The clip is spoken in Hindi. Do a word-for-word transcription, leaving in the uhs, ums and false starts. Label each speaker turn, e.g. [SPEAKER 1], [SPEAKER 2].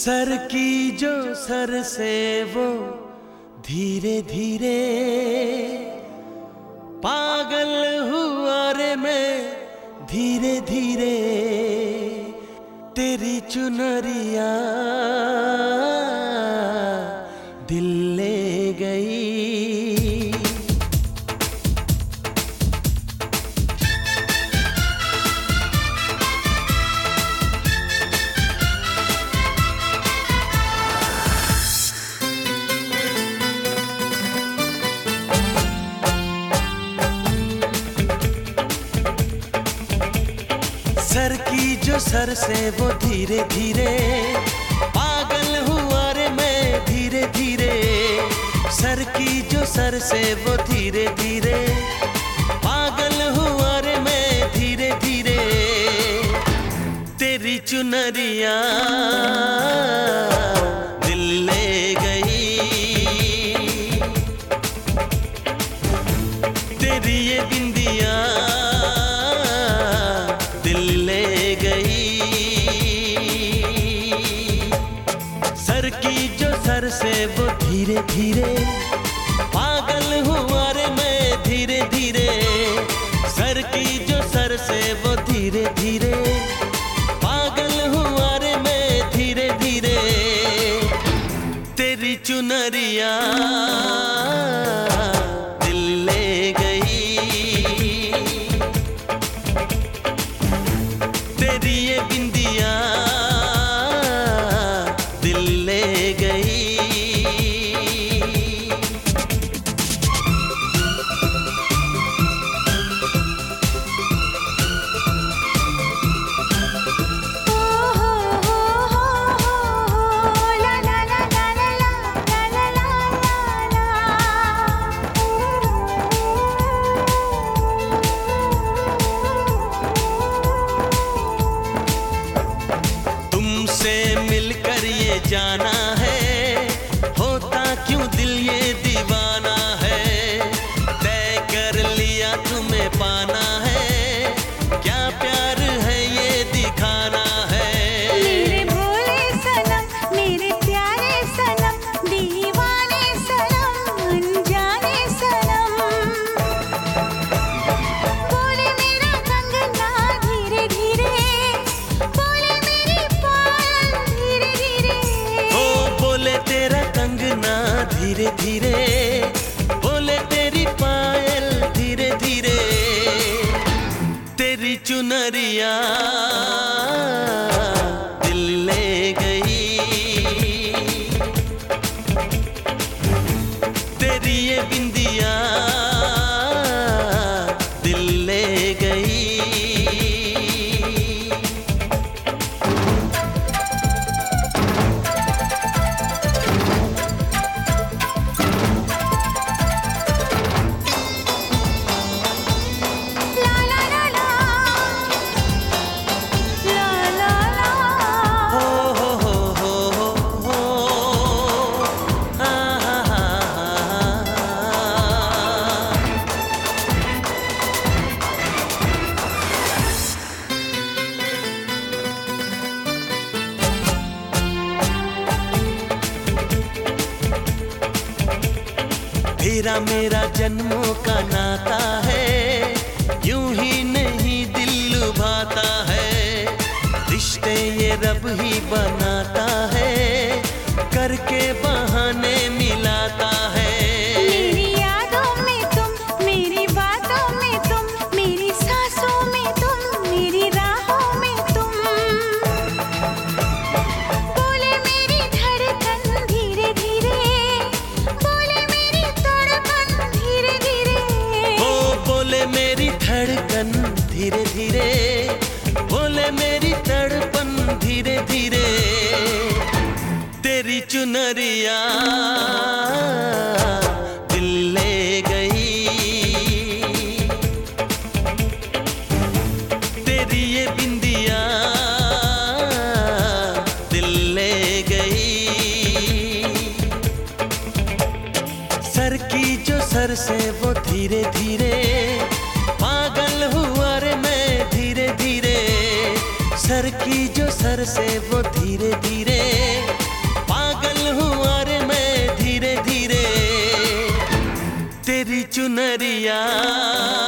[SPEAKER 1] सर की जो सर से वो धीरे धीरे पागल हुआ रे मैं धीरे धीरे तेरी चुनरिया दिल ले गई। सर की जो सर से वो धीरे धीरे पागल हुआ रे मैं धीरे धीरे। सर की जो सर से वो धीरे धीरे पागल हुआ रे मैं धीरे धीरे तेरी चुनरिया दिल ले गई। तेरी ये बिंदिया सर की जो सर से वो धीरे धीरे पागल हुआ रे मैं धीरे धीरे। सर की जो सर से वो धीरे धीरे पागल हुआ रे मैं धीरे धीरे तेरी चुनरिया दिल ले गई। तेरी ये बिंदिया मिलकर ये जाना है होता क्यों दिल ये दीवाना है। तय कर लिया तुम्हें पाना है क्या प्यार है ये दिखाना है।
[SPEAKER 2] मेरे भोले सनम मेरे प्यारे सनम दीवाने सनम अनजाने सनम। बोले मेरा कंगना धीरे धीरे बोले मेरी पायल धीरे धीरे।
[SPEAKER 1] ओ बोले तेरा कंगना धीरे धीरे बोले तेरी पायल धीरे धीरे तेरी चुनरिया दिल ले गई। तेरी ये बिंदिया दिल ले गई। तेरा मेरा जन्मों का नाता है यूं ही नहीं दिल लुभाता है। रिश्ते ये रब ही बनाता है करके बहाने मिलाता है।
[SPEAKER 2] मेरी यादों में तुम मेरी बातों में तुम मेरी सांसों में तुम मेरी राहों में तुम। बोले मेरी धड़कन धीरे धीरे बोले मेरी तड़पन धीरे धीरे।
[SPEAKER 1] ओ बोले मेरी धड़कन धीरे धीरे बोले मेरी तड़पन धीरे धीरे तेरी चुनरिया दिल ले गई। तेरी ये बिंदिया दिल ले गई। सर की जो सर से वो धीरे धीरे पागल हुआ रे मैं धीरे धीरे। सर की जो सर से वो धीरे धीरे चुनरिया